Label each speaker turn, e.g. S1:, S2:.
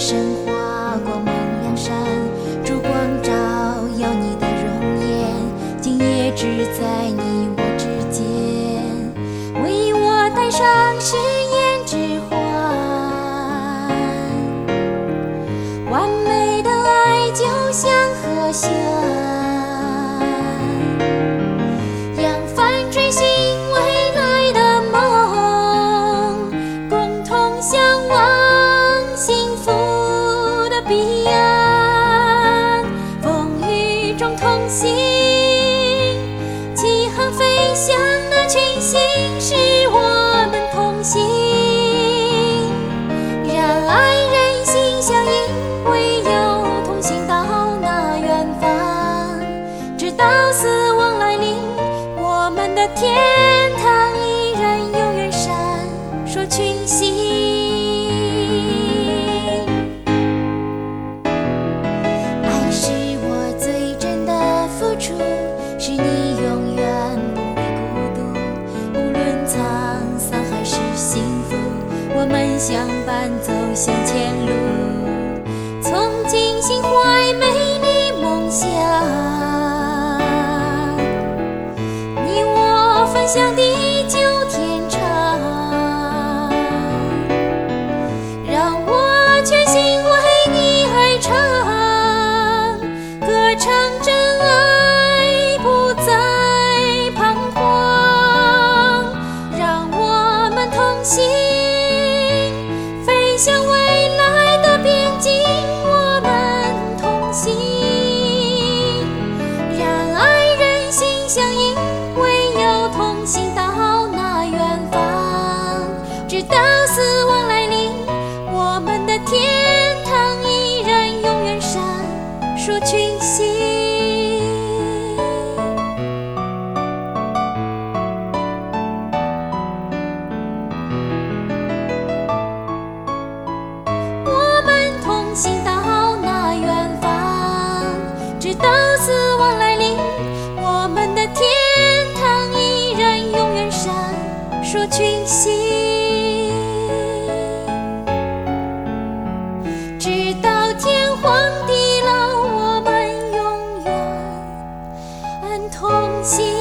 S1: 神划过蒙亮山，烛光照耀你的容颜，今夜只在你我之间，为我戴上誓言之环。完美的爱就像和弦，扬帆追寻未来的梦，共同向往幸福的彼岸。风雨中同行，起航飞翔的群星是我们同行，让爱人心相印，唯有同行到那远方，直到死亡来临，我们的天堂依然永远闪烁群星。爱是我最真的付出，是你永远不会孤独，无论沧桑还是幸福，我们相伴走向前路，从今心怀美丽梦想，你我分享地久天长，让我全心为你而唱，歌唱真爱不再彷徨，让我们同行，飞向未来的边境，我们同行，让爱人心相印，唯有同行到那远方，直到死亡来临，我们的天堂依然永远闪烁群星。我们同行到那远方，直到死亡来临，我们的天堂依然永远闪烁群星，直到天荒地老，我们永远同行。